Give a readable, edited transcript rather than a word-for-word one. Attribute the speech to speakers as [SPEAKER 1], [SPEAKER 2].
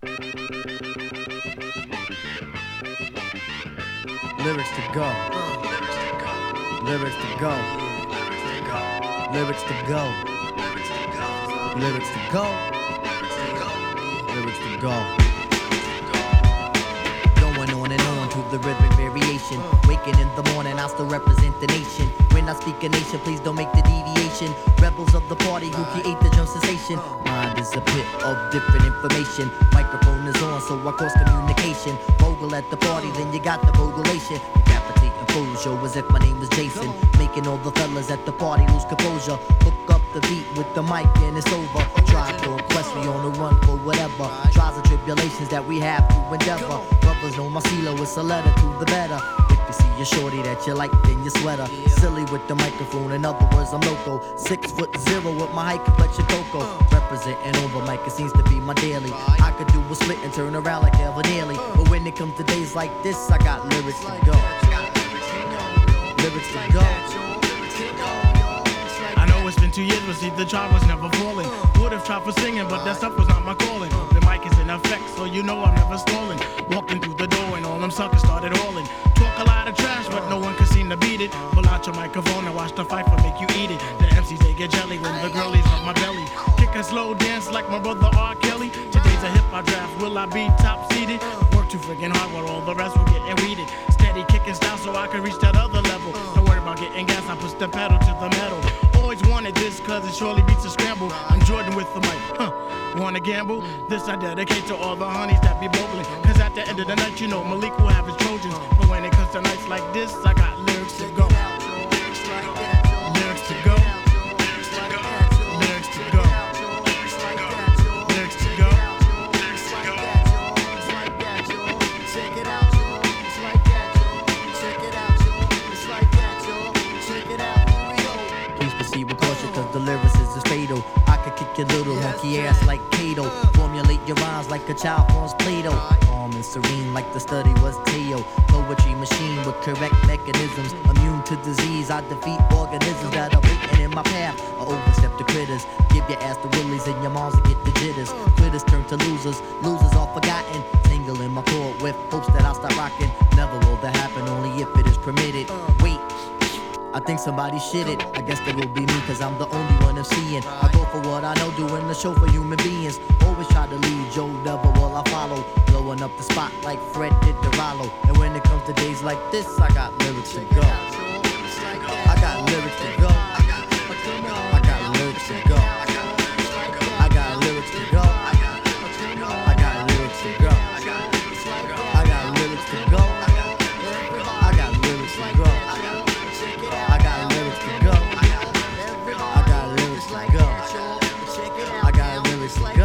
[SPEAKER 1] Lyrics to go. Lyrics to go. Lyrics to go. Lyrics to go. Lyrics to go. Going on and on to the rhythmic variation. Waking in the morning, I still represent the nation. When I speak a nation, please don't make the deviation. Rebels of the party who create the drum sensation. Mind is a pit of different information. Microphone is on, so I cross communication. Bogle at the party, then you got the bogulation. Decapitating fools, yo, as if my name was Jason. Making all the fellas at the party lose composure. Hook up the beat with the mic and it's over. Try to impress me on the run for whatever. Trials and tribulations that we have to endeavor. Brothers know my CeeLo, it's a letter to the better. If you see a shorty that you like, then you sweater. Silly with the microphone, in other words, I'm loco. 6'0" with my height complexion cocoa. Representing on the mic, it seems to be my daily. I could do a split and turn around like Evan Nearly. But when it comes to days like this, I got lyrics to go. Lyrics to go.
[SPEAKER 2] I know it's been 2 years, but see the job was never falling. Would have tried for singing, but that stuff was not my calling. The mic is in effect, so you know I'm never stalling. Walking through the door and all them suckers started hauling. Talk a lot of trash, but no one could seem to beat it. Pull out your microphone and watch the fight for make you eat it. The MCs, they get jelly when the girlies rub my belly. Kick a slow dance like my brother R. Kelly. Today's a hip-hop draft, will I be top-seeded? Work too friggin' hard while all the rest will get weeded. Steady kicking style so I can reach that other level. Don't worry about getting gas, I push the pedal to the metal. Always wanted this cause it surely beats a scramble. I'm Jordan with the mic, wanna gamble? This I dedicate to all the honeys that be bogling. Cause at the end of the night, you know Malik will have his Trojans. But when it comes to nights like this, I got lyrics to go. Lyrics to go. Lyrics to go. Lyrics to go. Lyrics to go.
[SPEAKER 1] Check it out, yo. It's like that, yo. Check it out, yo. It's like that, yo. Check it out, here we go. Please proceed with caution, cause the lyricist is fatal. I could kick your little monkey ass like Kato. Formulate your rhymes like a child forms Play-Doh. Calm and serene like the study was Teo. Poetry machine with correct mechanisms. Immune to disease, I defeat organisms that are waiting in my path. I overstep the critters. Give your ass the willies and your moms to get the jitters. Quitters turn to losers, losers are forgotten. Tangle in my chord with hopes that I'll stop rocking. Never will that happen, only if it is permitted. Wait, I think somebody shit it. I guess that will be me, cause I'm the only one I'm seeing. I go for what I know, doing the show for human beings. Always try to lead, Joe, never will I follow. Blowing up the spot like Fred did to Rollo. And when it comes to days like this, I got lyrics to go. I got lyrics to go. I got lyrics to go. I got lyrics to go. I got lyrics to go. I got lyrics to go. I got lyrics to go. I got lyrics to go. I got lyrics to go. I got lyrics to go.